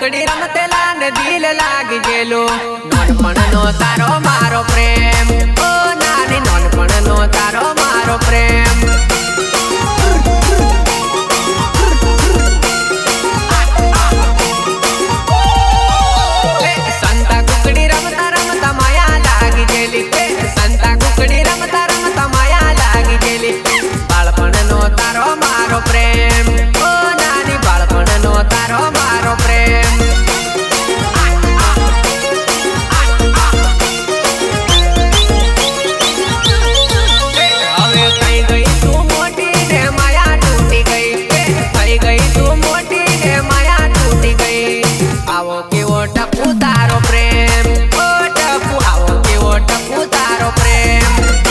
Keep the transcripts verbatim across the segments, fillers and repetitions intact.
કુકડી રમતેલા ને દિલ લાગી ગયેલો નોનપણ નો તારો મારો પ્રેમ ઓ નાની નોનપણ નો તારો મારો પ્રેમ સંતા કુકડી રમતા રમતા માયા લાગી ગયેલી સંતા કુકડી રમતા રમતા માયા લાગી ગયેલી બાળપણ નો તારો મારો પ્રેમ ઓ નાની બાળપણ નો તારો મારો પ્રેમ હવે થઈ ગઈ તું મોટી ને માયા તૂટી ગઈ થઈ ગઈ તું મોટી ને માયા તૂટી ગઈ આવો કેવો ટપુ તારો પ્રેમ ઓ ટપુ આવો કેવો ટપુ તારો પ્રેમ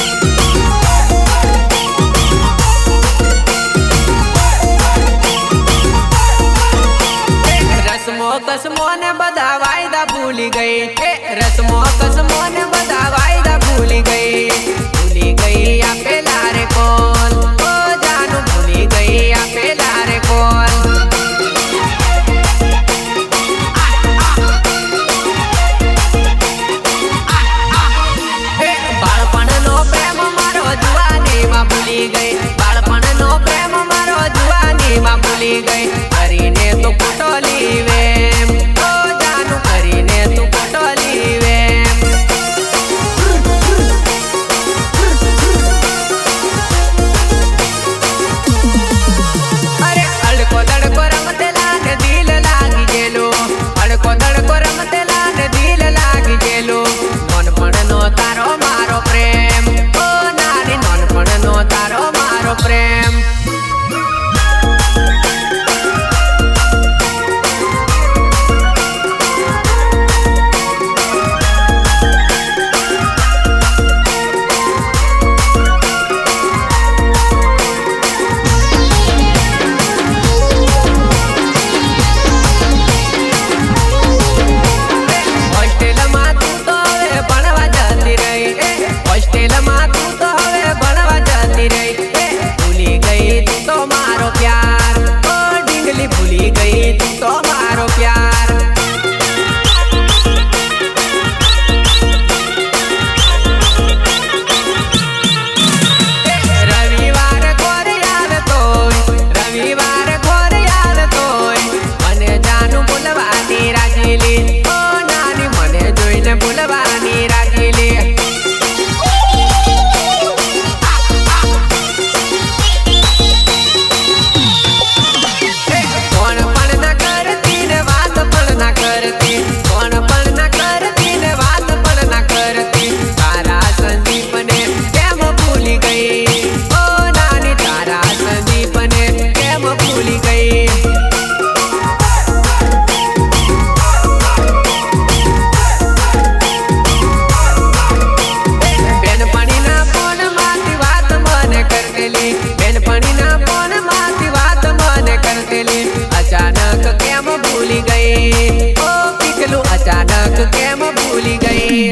રસમો કસમો ને બધા વાયદા ભૂલી ગઈ રસમો કસમો ને બધા વાયદા ભૂલી ગઈ ભૂલી ગઈ આ પેલા રે કોલ ઓ જાનું ભૂલી ગઈ આ પેલા રે કોલ બાળપણ નો પ્રેમ મારો જુવાની માં ભૂલી ગઈ બાળપણ નો પ્રેમ મારો જુવાની માં ભૂલી ગઈ કરીને તું કુટોલી વેમ ઓ જાનું કરીને તું કુટોલી વેમ અરે અડકો દડકો રમતેલા ને દિલ લાગી ગયેલો અડકો દડકો રમતેલા ને દિલ લાગી ગયેલો નોનપણ નો તારો મારો પ્રેમ ઓ નાની નોનપણ નો તારો મારો પ્રેમ હોસ્ટેલમાં તું તો હવે ભણવા જતી રહી હોસ્ટેલમાં તું તો હવે ભણવા જતી રહી ભૂલી ગઈ તું તો મારો પ્યાર ઓ ડીંગલી ભૂલી ગઈ તું તો મારો પ્યાર રવિવાર ઘોર યાદ તોય રવિવાર ઘોર યાદ તોય મને જાનું બોલવાની રાજીલી ઓ નાની મને જોઈને બોલવાની રાજીલી કોણ પણ ના કરતી ને વાત પણ ના કરતી કોણ પણ ના કરતી ને વાત પણ ના કરતી તારા સંદીપને કેમ ભૂલી ગઈ ઓ નાની તારા સંદીપને કેમ ભૂલી ગઈ બેનપણીના ફોન માંથી વાત મને કરતેલી બેનપણીના ફોન માંથી વાત મને કરતેલી અચાનક કેમ ભૂલી ગઈ ઓ પીકલું અચાનક કેમ ભૂલી ગઈ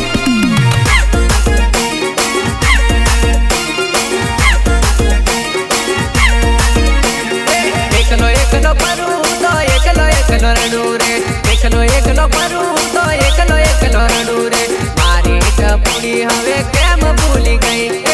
એકલો એકલો પરું તો એકલો એકલો રડું રે એકલો એકલો પરું તો એકલો એકલો રડું રે મારી ટપુડી હવે કેમ ભૂલી ગઈ